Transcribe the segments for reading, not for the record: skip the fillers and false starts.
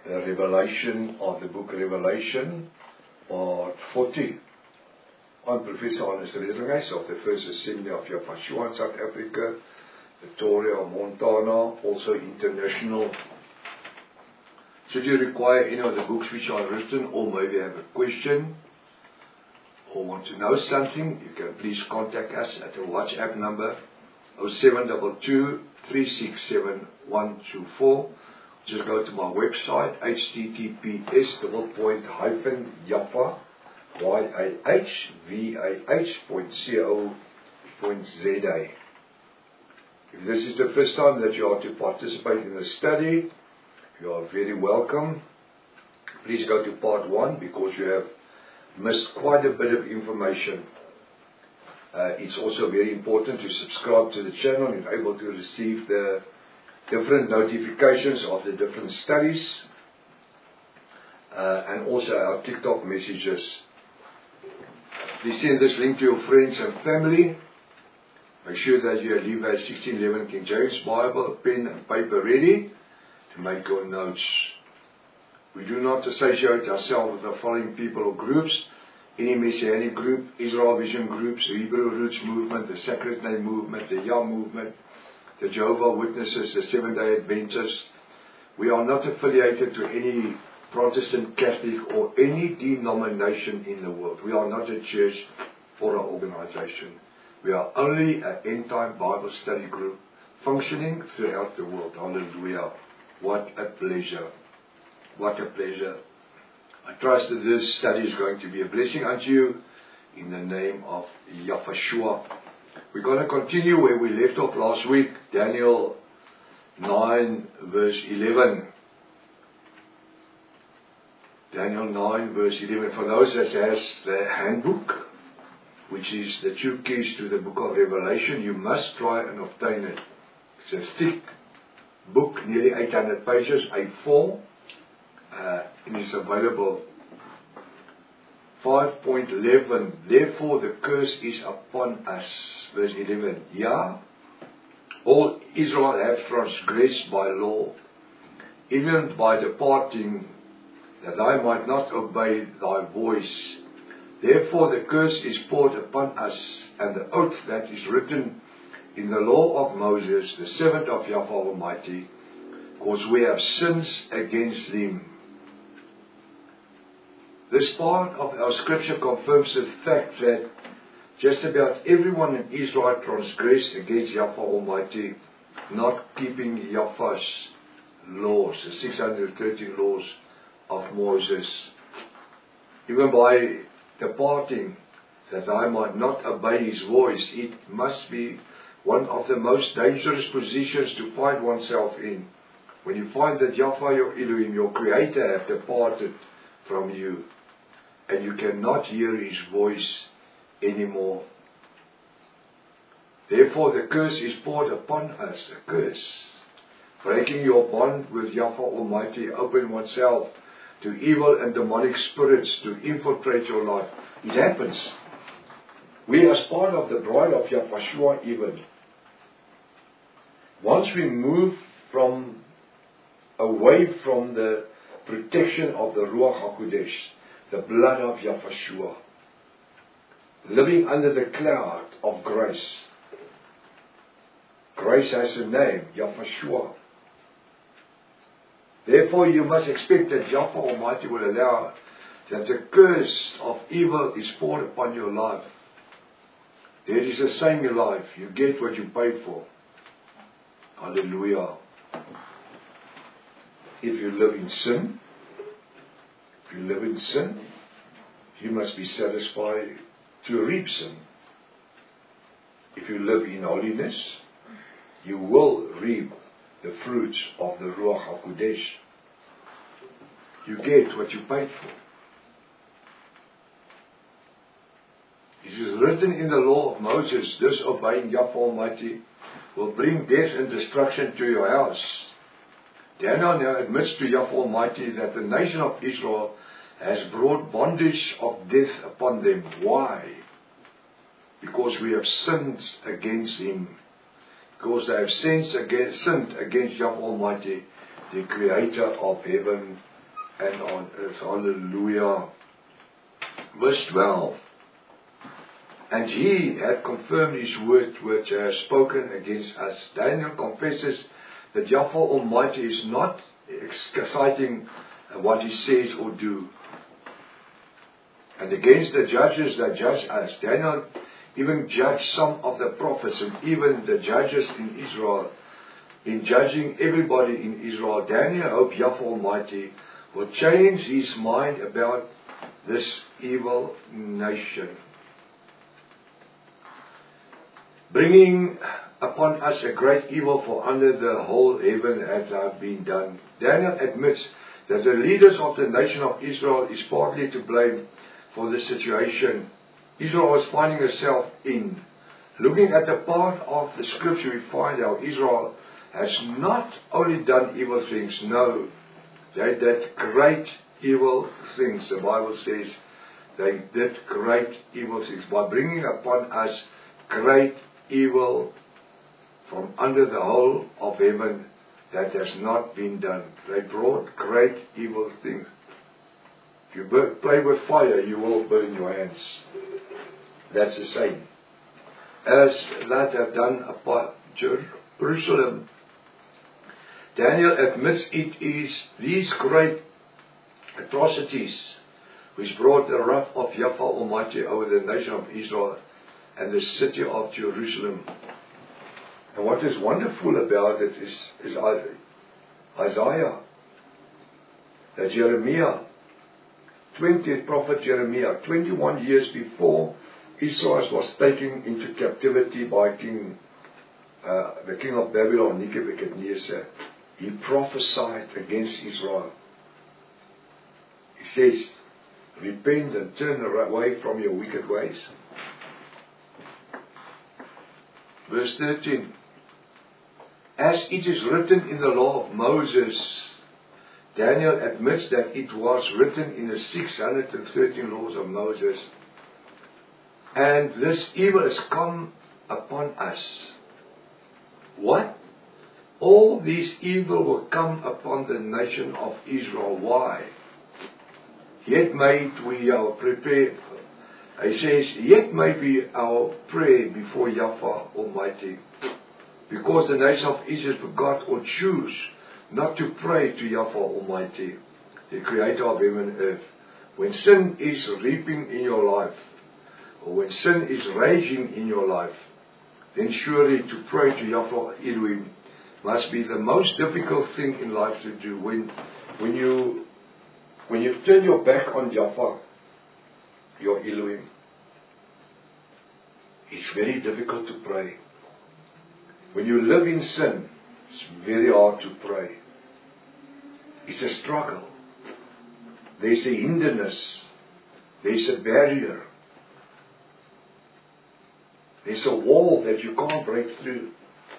Revelation of the book Revelation, part 40. I'm Professor Hannes Redinghuis of the First Assembly of Yafashua in South Africa, Victoria, Montana, also international. Should you require any of the books which are written, or maybe have a question, or want to know something, you can please contact us at the WhatsApp number 0722 367 124. Just go to my website, https://yahvah.co.za. If this is the first time that you are to participate in the study, you are very welcome. Please go to part 1 because you have missed quite a bit of information. It's also very important to subscribe to the channel and able to receive the different notifications of the different studies and also our TikTok messages. Please send this link to your friends and family. Make sure that you leave a 1611 King James Bible, a pen and paper ready to make your notes. We do not associate ourselves with the following people or groups: any Messianic group, Israel Vision groups, the Hebrew Roots movement, the Sacred Name movement, the Yah movement, the Jehovah Witnesses, the Seventh-day Adventists. We are not affiliated to any Protestant, Catholic or any denomination in the world. We are not a church or an organization. We are only an end-time Bible study group functioning throughout the world. Hallelujah. What a pleasure. What a pleasure. I trust that this study is going to be a blessing unto you in the name of Yafashua. We're going to continue where we left off last week, Daniel 9 verse 11. Daniel 9 verse 11. For those that has the handbook, which is the 2 keys to the book of Revelation, you must try and obtain it. It's a thick book, nearly 800 pages, A4, and it's available. 5.11. Therefore the curse is upon us. Verse 11. Yeah, all Israel have transgressed by law, even by departing, that I might not obey thy voice. Therefore the curse is poured upon us, and the oath that is written in the law of Moses, the servant of Yahweh Almighty, because we have sins against him. This part of our scripture confirms the fact that just about everyone in Israel transgressed against Yahweh Almighty, not keeping Yahweh's laws, the 613 laws of Moses. Even by departing, that I might not obey his voice. It must be one of the most dangerous positions to find oneself in. When you find that Yahweh, your Elohim, your Creator, have departed from you, and you cannot hear his voice anymore. Therefore the curse is poured upon us, a curse. Breaking your bond with Yahweh Almighty, open oneself to evil and demonic spirits to infiltrate your life. It happens. We as part of the bride of Yafashua even. Once we move away from the protection of the Ruach HaKodesh, the blood of Yafashua, living under the cloud of grace. Grace has a name, Yafashua. Therefore you must expect that Yahweh Almighty will allow that the curse of evil is poured upon your life. There is a saying in life, you get what you pay for. Hallelujah. If you live in sin, you must be satisfied to reap sin. If you live in holiness, you will reap the fruits of the Ruach HaKodesh. You get what you paid for. It is written in the law of Moses, disobeying Yahweh Almighty will bring death and destruction to your house. Daniel now admits to Yahweh Almighty that the nation of Israel has brought bondage of death upon them. Why? Because we have sinned against him. Because they have sinned against Yahweh Almighty, the creator of heaven and on earth. Hallelujah. Verse 12. And he had confirmed his word which he has spoken against us. Daniel confesses that Yahweh Almighty is not exciting what he says or do. And against the judges that judge us, Daniel even judged some of the prophets and even the judges in Israel. In judging everybody in Israel, Daniel hoped Yahweh Almighty will change his mind about this evil nation, bringing upon us a great evil, for under the whole heaven had been done. Daniel admits that the leaders of the nation of Israel is partly to blame for this situation Israel was finding herself in. Looking at the part of the scripture, we find how Israel has not only done evil things, no, they did great evil things. The Bible says they did great evil things by bringing upon us great evil from under the whole of heaven that has not been done. They brought great evil things. If you play with fire, you will burn your hands. That's the same. As that have done upon Jerusalem, Daniel admits it is these great atrocities which brought the wrath of Yahweh Almighty over the nation of Israel and the city of Jerusalem. And what is wonderful about it is Isaiah, that Jeremiah, 20th prophet Jeremiah, 21 years before Israel was taken into captivity by the king of Babylon, Nebuchadnezzar, he prophesied against Israel. He says, repent and turn away from your wicked ways. Verse 13. As it is written in the law of Moses, Daniel admits that it was written in the 613 laws of Moses. And this evil has come upon us. What? All these evil will come upon the nation of Israel. Why? Yet may we our prepare. He says, yet may be our prayer before Yahweh Almighty. Because the nation of Israel forgot or choose not to pray to Yahweh Almighty, the creator of heaven and earth. When sin is reaping in your life, or when sin is raging in your life, then surely to pray to Yahweh Elohim must be the most difficult thing in life to do. When you turn your back on Yahweh, your Elohim, it's very difficult to pray. When you live in sin, it's very hard to pray. It's a struggle. There's a hindrance. There's a barrier. There's a wall that you can't break through.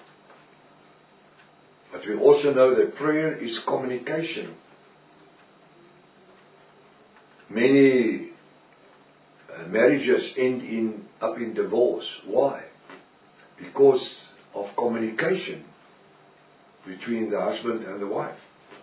But we also know that prayer is communication. Many marriages end up in divorce. Why? Because of communication between the husband and the wife.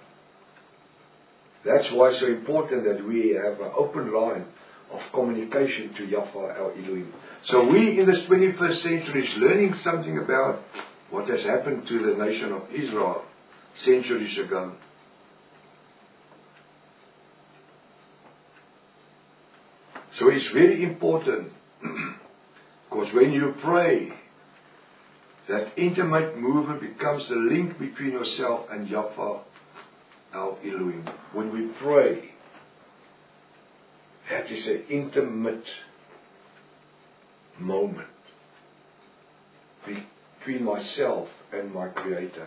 That's why it's so important that we have an open line of communication to Yahweh our Elohim. So we in this 21st century is learning something about what has happened to the nation of Israel centuries ago. So it's very important, because when you pray, that intimate movement becomes the link between yourself and Yahweh our Elohim. When we pray, that is an intimate moment between myself and my Creator.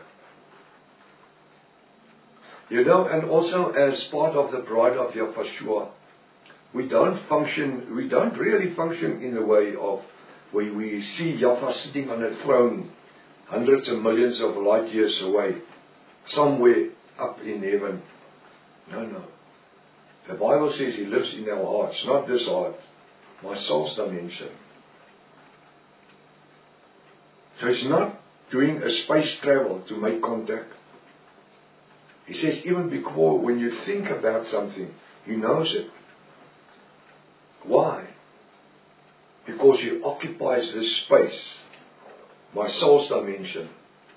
You know, and also as part of the bride of Yahweh, we don't really function in the way of where we see Yahweh sitting on a throne hundreds of millions of light years away, somewhere up in heaven. No. The Bible says He lives in our hearts, not this heart, my soul's dimension. So He's not doing a space travel to make contact. He says, even before, when you think about something, He knows it. Why? Because He occupies this space, my soul's dimension.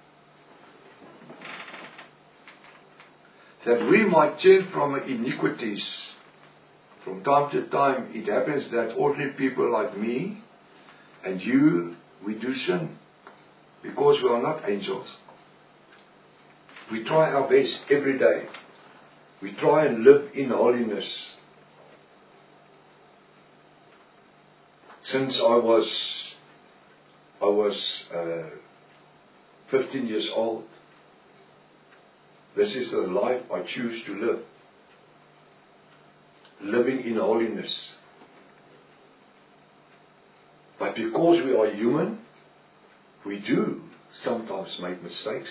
That we might turn from our iniquities. From time to time, it happens that ordinary people like me and you, we do sin. Because we are not angels. We try our best every day. We try and live in holiness. Since I was 15 years old, this is the life I choose to live. Living in holiness. But because we are human, we do sometimes make mistakes.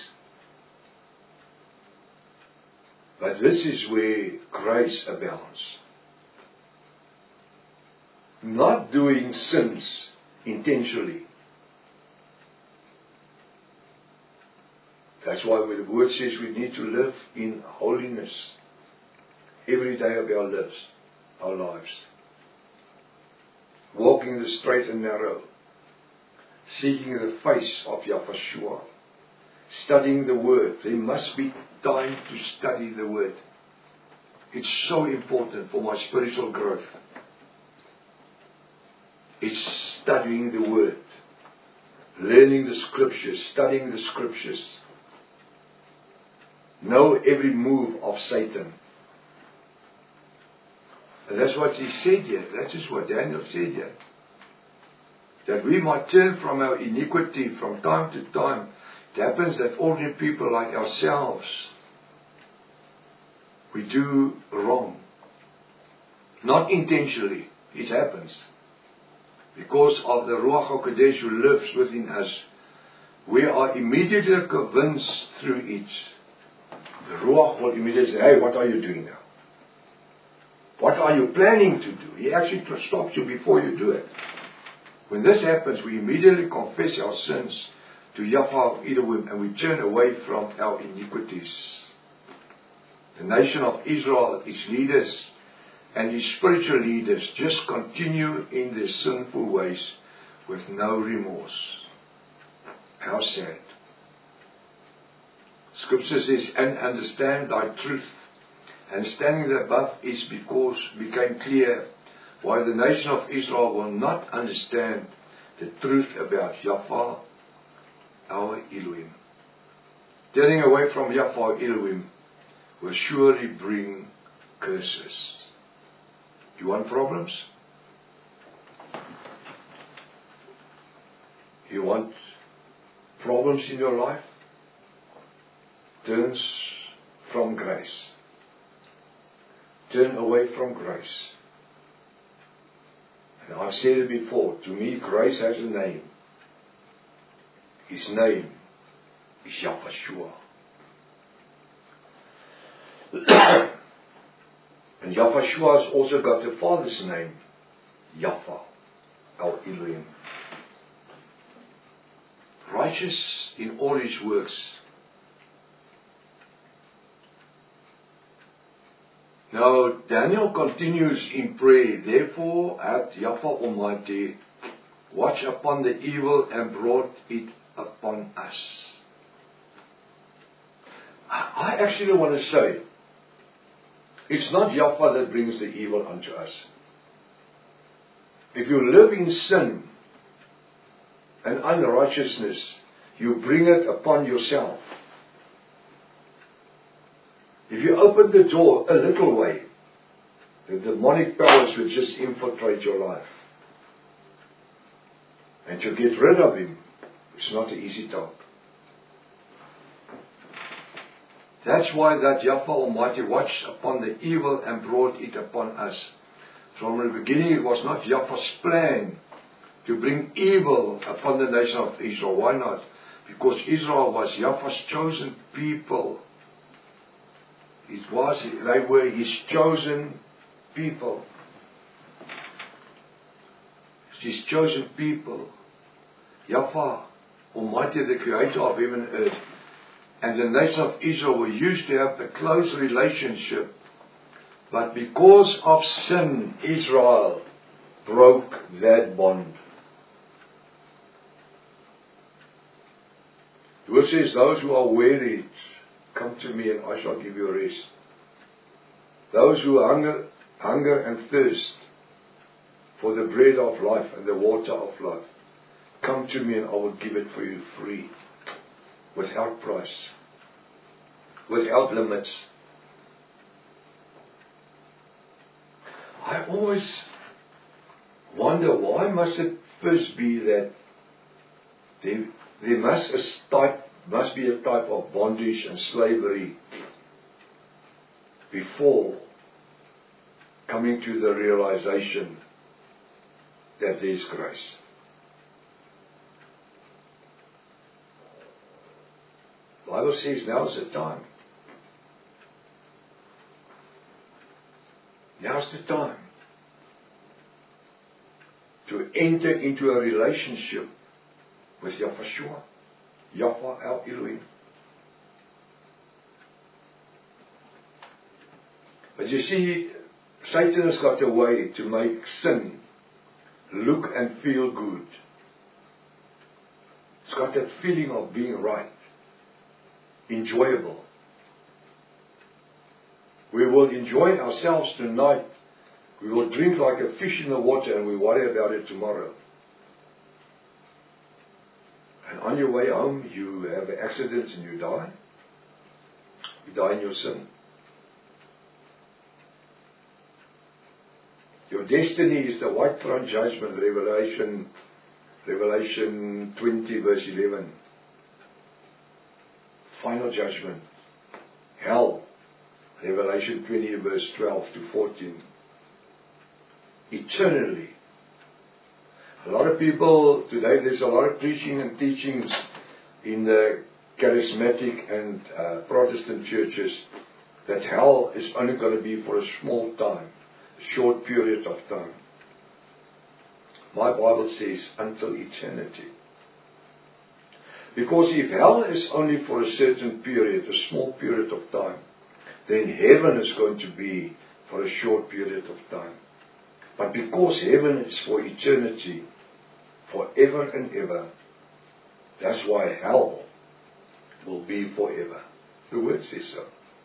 But this is where grace abounds. Not doing sins intentionally. That's why the word says we need to live in holiness every day of our lives. Walking the straight and narrow. Seeking the face of Yahweh. Studying the Word. There must be time to study the Word. It's so important for my spiritual growth. It's studying the Word. Learning the Scriptures. Studying the Scriptures. Know every move of Satan. And that's what he said here. That is what Daniel said here. That we might turn from our iniquity from time to time. It happens that ordinary people like ourselves, we do wrong. Not intentionally. It happens. Because of the Ruach HaKodesh who lives within us, we are immediately convinced through it. The Ruach will immediately say, hey, what are you doing now? What are you planning to do? He actually stops you before you do it. When this happens, we immediately confess our sins to Yahweh Elohim and we turn away from our iniquities. The nation of Israel, its leaders and its spiritual leaders just continue in their sinful ways with no remorse. How sad. Scripture says, and understand thy truth. Understanding the above is because it became clear why the nation of Israel will not understand the truth about Yahweh, our Elohim. Turning away from Yahweh Elohim will surely bring curses. You want problems? You want problems in your life? Turn from grace. Turn away from grace. And I've said it before, to me grace has a name. His name is Yahweh. And Yahweh has also got the Father's name, Yahweh, our Elohim. Righteous in all his works. Now, Daniel continues in prayer, therefore hath Yahweh Almighty watched upon the evil and brought it upon us. I actually want to say, it's not Yahweh that brings the evil unto us. If you live in sin and unrighteousness, you bring it upon yourself. If you open the door a little way, the demonic powers will just infiltrate your life. And to get rid of him, it's not an easy task. That's why that Yahweh Almighty watched upon the evil and brought it upon us. From the beginning it was not Yahweh's plan to bring evil upon the nation of Israel. Why not? Because Israel was Yahweh's chosen people. They were his chosen people. His chosen people. Yahweh Almighty, the creator of heaven and earth, and the nation of Israel were used to have a close relationship, but because of sin, Israel broke that bond. The word says, those who are wearied, come to me and I shall give you rest. Those who hunger and thirst for the bread of life and the water of life, come to me and I will give it for you free, without price, without limits. I always wonder, why must it first be that there must be a type of bondage and slavery before coming to the realization that there is grace. The Bible says now's the time. Now's the time to enter into a relationship with Yahushua, Yahweh El Elohim. But you see, Satan has got a way to make sin look and feel good. It's got that feeling of being right, enjoyable. We will enjoy ourselves tonight. We will drink like a fish in the water and we worry about it tomorrow. And on your way home, you have an accident and you die. You die in your sin. Your destiny is the white throne judgment, Revelation 20 verse 11. Final judgment. Hell, Revelation 20 verse 12 to 14. Eternally. A lot of people today, there's a lot of preaching and teachings in the charismatic and Protestant churches that hell is only going to be for a small time, a short period of time. My Bible says until eternity. Because if hell is only for a certain period, a small period of time, then heaven is going to be for a short period of time. But because heaven is for eternity, forever and ever, that's why hell will be forever. The word says so.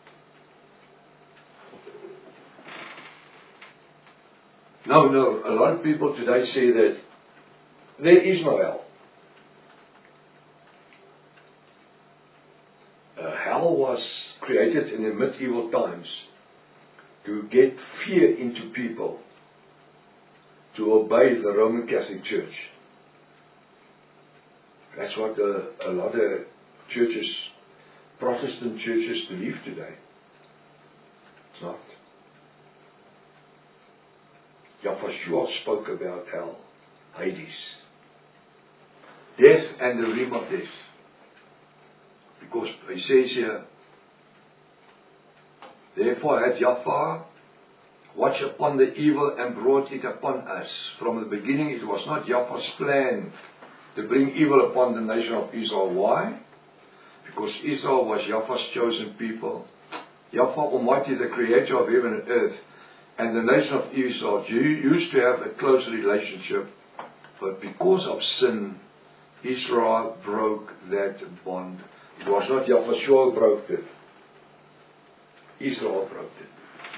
No, a lot of people today say that there is no hell. Hell was created in the medieval times to get fear into people, to obey the Roman Catholic Church. That's what a lot of churches, Protestant churches, believe today. It's not. Yahushua spoke about hell, Hades, death and the realm of death. Because he says here, therefore had Yahweh watched upon the evil and brought it upon us. From the beginning it was not Yahweh's plan to bring evil upon the nation of Israel. Why? Because Israel was Yahweh's chosen people. Yahweh Almighty, the creator of heaven and earth, and the nation of Israel used to have a close relationship. But because of sin, Israel broke that bond. It was not Yahushua who broke it. Israel broke it.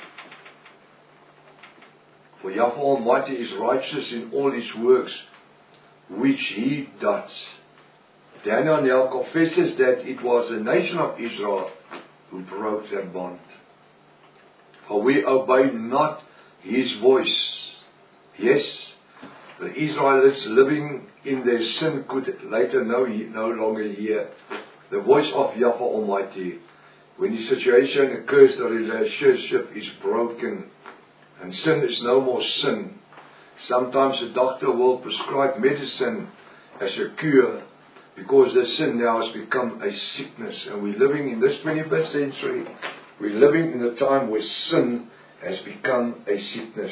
For Yahweh Almighty is righteous in all his works, which he does. Daniel now confesses that it was the nation of Israel who broke that bond. For we obeyed not his voice. Yes, the Israelites living in their sin could later no longer hear the voice of Yahweh Almighty. When the situation occurs, the relationship is broken and sin is no more sin. Sometimes the doctor will prescribe medicine as a cure because the sin now has become a sickness. And we're living in this 21st century, we're living in a time where sin has become a sickness.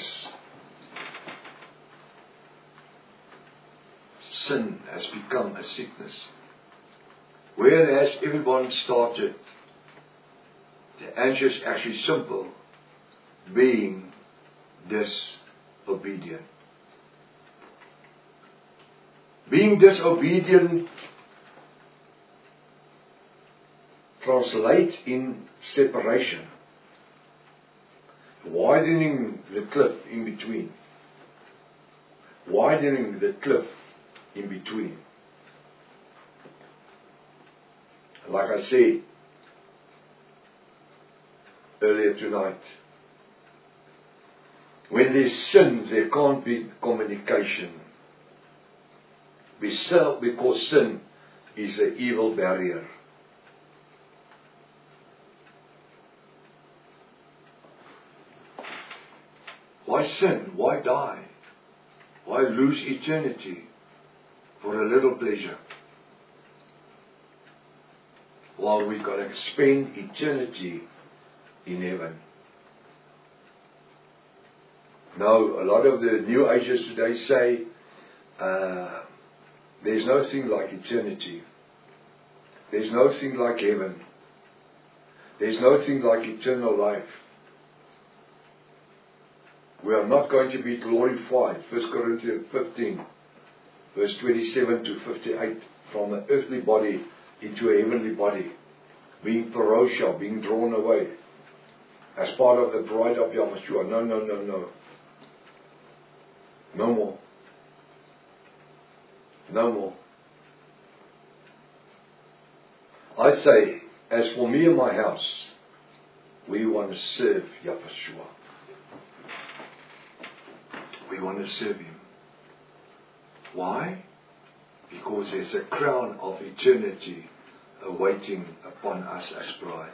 Sin has become a sickness. Where has everyone started? The answer is actually simple. Being disobedient. Being disobedient translates in separation. Widening the cliff in between. Widening the cliff in between. Like I said earlier tonight, when there's sin, there can't be communication. Because sin is an evil barrier. Why sin? Why die? Why lose eternity for a little pleasure? While we're going to spend eternity in heaven. Now, a lot of the New Agers today say, there's no thing like eternity. There's no thing like heaven. There's no thing like eternal life. We are not going to be glorified. 1 Corinthians 15, verse 27 to 58, from an earthly body into a heavenly body, being parosha, being drawn away, as part of the bride of Yahshua. No. No more. No more. I say, as for me and my house, we want to serve Yahshua. We want to serve Him. Why? Because there's a crown of eternity awaiting upon us as bride.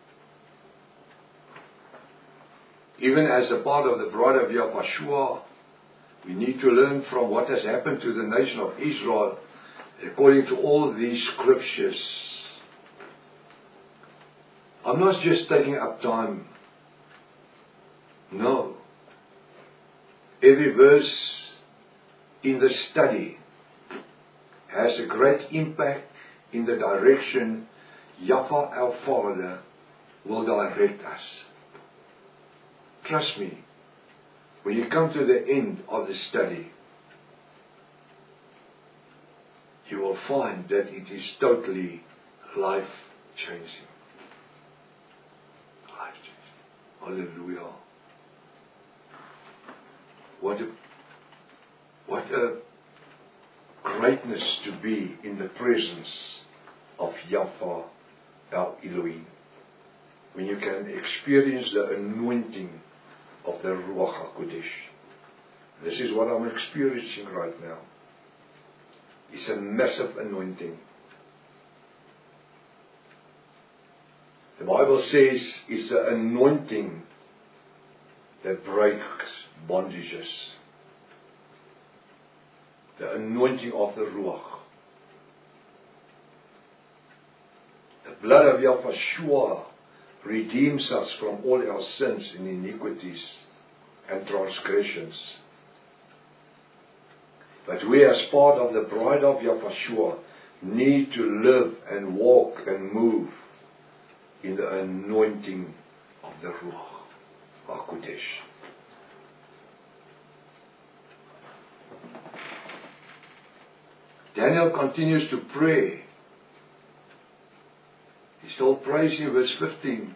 Even as a part of the bride of Yahshua, we need to learn from what has happened to the nation of Israel according to all these scriptures. I'm not just taking up time. No. Every verse in the study has a great impact in the direction Yahweh our Father will direct us. Trust me, when you come to the end of the study, you will find that it is totally life-changing. Life-changing. Hallelujah. What a greatness to be in the presence of Yahweh our Elohim. When you can experience the anointing of the Ruach HaKodesh. This is what I'm experiencing right now. It's a massive anointing. The Bible says it's the anointing that breaks bondages. The anointing of the Ruach. The blood of Yahshua redeems us from all our sins and iniquities and transgressions. But we as part of the bride of Yahshua need to live and walk and move in the anointing of the Ruach HaKodesh. Daniel continues to pray. He still prays in verse 15.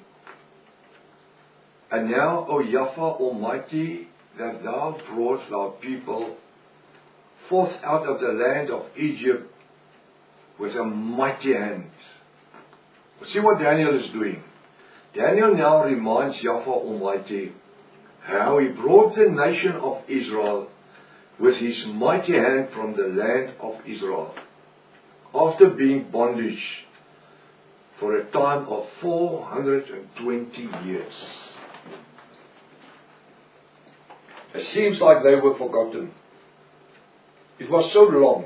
And now, O Yahweh Almighty, that thou brought thy people forth out of the land of Egypt with a mighty hand. See what Daniel is doing. Daniel now reminds Yahweh Almighty how he brought the nation of Israel with his mighty hand from the land of Israel, after being bondage for a time of 420 years. It seems like they were forgotten. It was so long.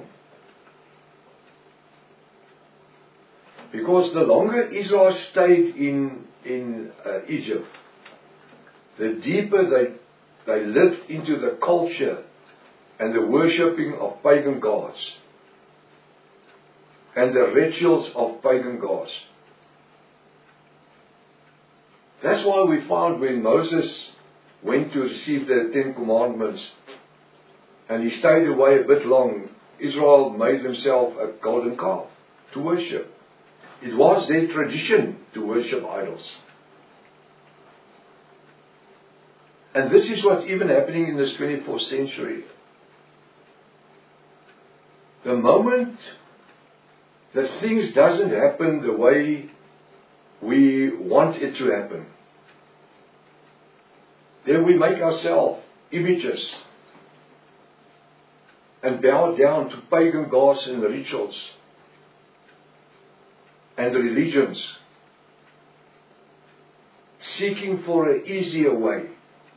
Because the longer Israel stayed in Egypt, the deeper they lived into the culture and the worshipping of pagan gods. and the rituals of pagan gods. That's why we found when Moses went to receive the 10 Commandments and he stayed away a bit long, Israel made themselves a golden calf to worship. It was their tradition to worship idols. And this is what's even happening in this 24th century. The moment that things doesn't happen the way we want it to happen, then we make ourselves images and bow down to pagan gods and rituals and religions, seeking for an easier way,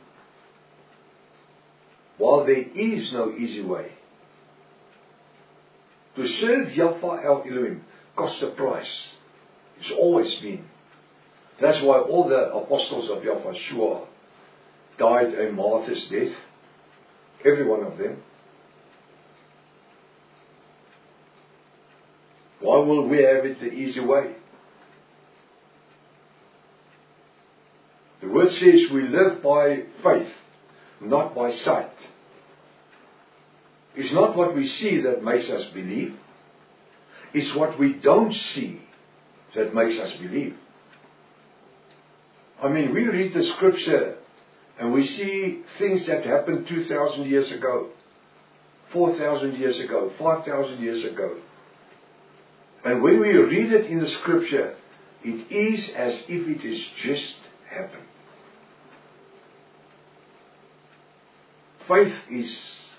while there is no easy way. To serve Yahweh our Elohim costs a price. It's always been. That's why all the apostles of Yahweh died a martyr's death. Every one of them. Why will we have it the easy way? The word says we live by faith, not by sight. It's not what we see that makes us believe. It's what we don't see that makes us believe. I mean, we read the scripture and we see things that happened 2,000 years ago, 4,000 years ago, 5,000 years ago. And when we read it in the scripture, it is as if it has just happened. Faith is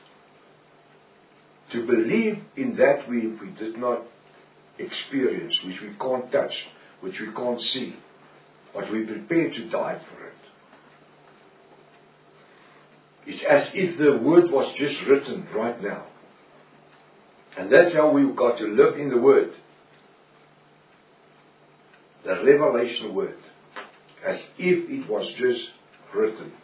to believe in that we did not experience, which we can't touch, which we can't see, but we're prepared to die for it. It's as if the word was just written right now. And that's how we've got to live in the word. The revelation word. As if it was just written.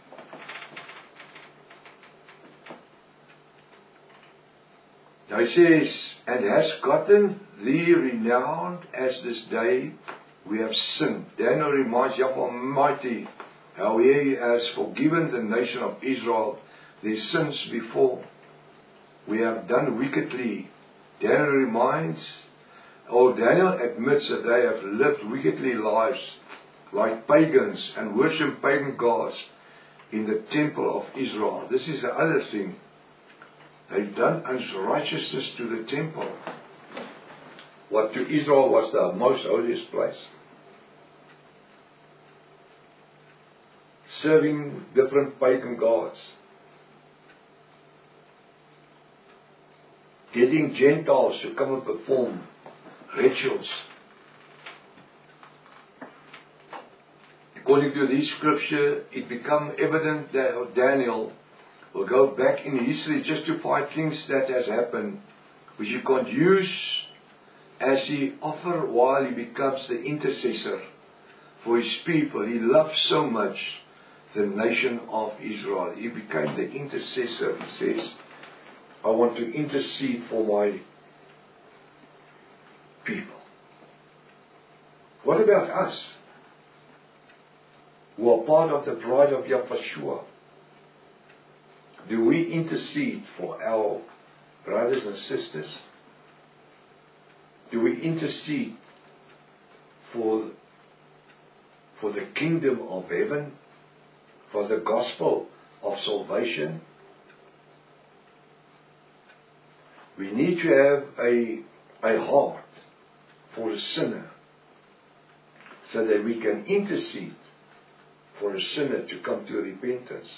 Now it says, and has gotten thee renowned as this day we have sinned. Daniel reminds Yahweh Almighty how he has forgiven the nation of Israel their sins before. We have done wickedly. Daniel admits that they have lived wickedly lives like pagans and worship pagan gods in the temple of Israel. This is the other thing. They've done unrighteousness to the temple. What to Israel was the most holiest place. Serving different pagan gods. Getting Gentiles to come and perform rituals. According to this scripture, it becomes evident that Daniel will go back in history just to find things that has happened, which you can't use as he offer while he becomes the intercessor for his people. He loved so much the nation of Israel. He became the intercessor. He says, I want to intercede for my people. What about us, who are part of the bride of Yahweh? Do we intercede for our brothers and sisters? Do we intercede for the kingdom of heaven? For the gospel of salvation? We need to have a heart for a sinner so that we can intercede for a sinner to come to repentance.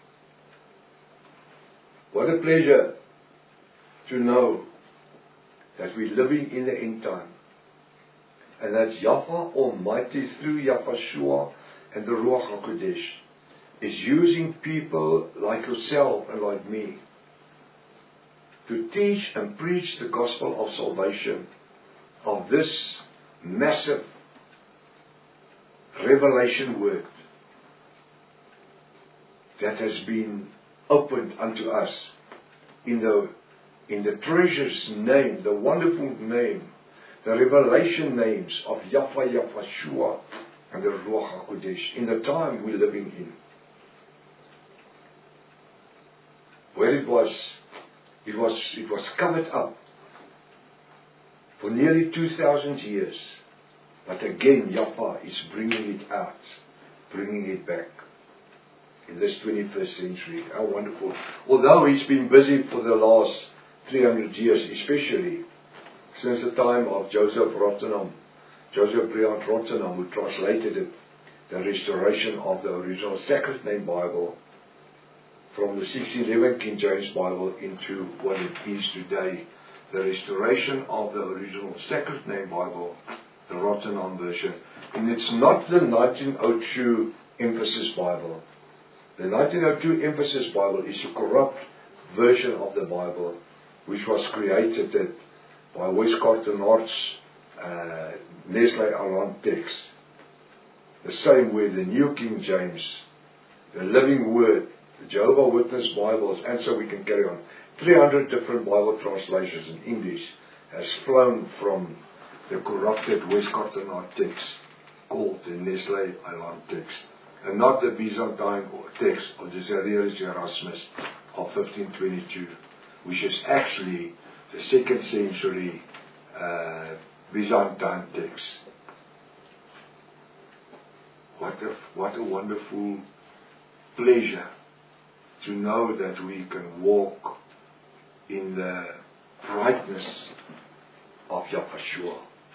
What a pleasure to know that we're living in the end time and that Yahweh Almighty through Yahweh and the Ruach HaKodesh is using people like yourself and like me to teach and preach the gospel of salvation, of this massive revelation word that has been opened unto us in the treasures name, the wonderful name, the revelation names of Yahweh, Yahshua, and the Ruach HaKodesh in the time we're living in. Where it was covered up for nearly 2,000 years. But again, Yahweh is bringing it out, bringing it back in this 21st century. How wonderful. Although he's been busy for the last 300 years, especially since the time of Joseph Briand Rottenham, who translated it, the restoration of the original Sacred Name Bible from the 1611 King James Bible into what it is today, the restoration of the original Sacred Name Bible, the Rottenham version. And it's not the 1902 Emphasis Bible. The 1902 Emphasis Bible is a corrupt version of the Bible, which was created by Westcott North's Nestle Aland text. The same way the New King James, the Living Word, the Jehovah Witness Bibles, and so we can carry on. 300 different Bible translations in English has flown from the corrupted Westcott North text called the Nestle Aland text, and not the Byzantine text of Desiderius Erasmus of 1522, which is actually the 2nd century Byzantine text. What a wonderful pleasure to know that we can walk in the brightness of Yahshua.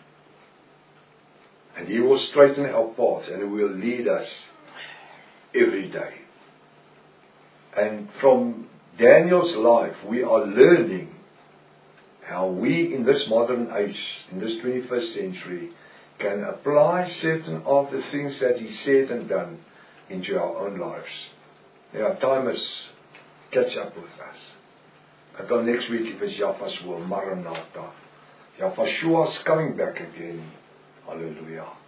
And He will straighten our path and He will lead us every day. And from Daniel's life, we are learning how we in this modern age, in this 21st century, can apply certain of the things that he said and done into our own lives. Now, time must catch up with us. Until next week, if it's Yahweh's will, Maranatha. Yahweh is coming back again. Hallelujah.